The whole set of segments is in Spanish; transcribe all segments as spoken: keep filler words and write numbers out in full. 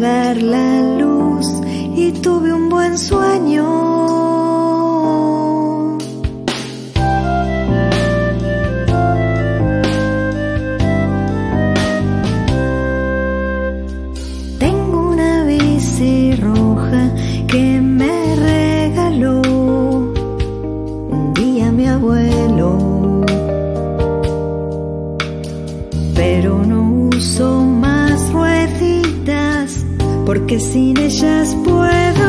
apagar la luz y tuve un buen sueño. Tengo una bici roja que me regaló un día mi abuelo, pero no uso más rueditas porque sin ellas puedo,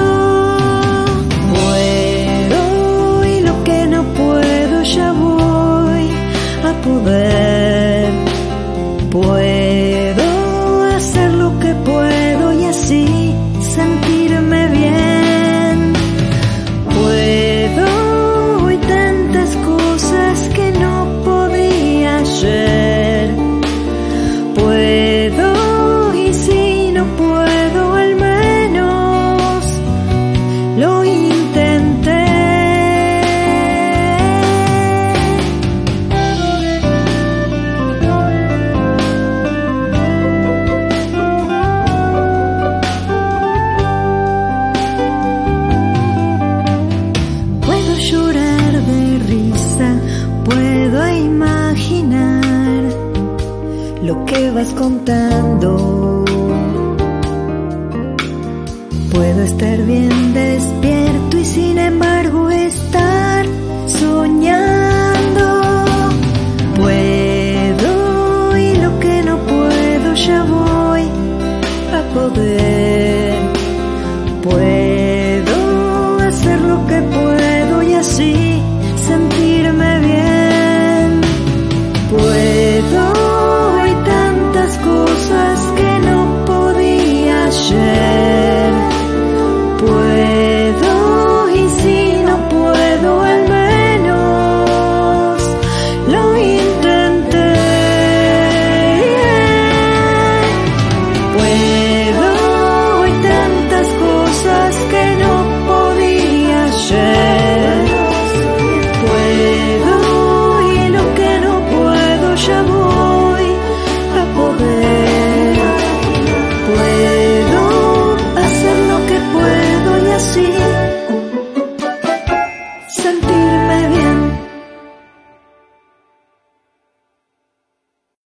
puedo y lo que no puedo ya voy a poder, puedo hacer lo que puedo y así sentirme bien, puedo y tantas cosas que no podía ayer, puedo y si no puedo al menos lo intenté. Puedo llorar de risa, puedo imaginar lo que vas contando, puedo estar bien despierto y sin embargo estar soñando, puedo y lo que no puedo ya voy a poder, puedo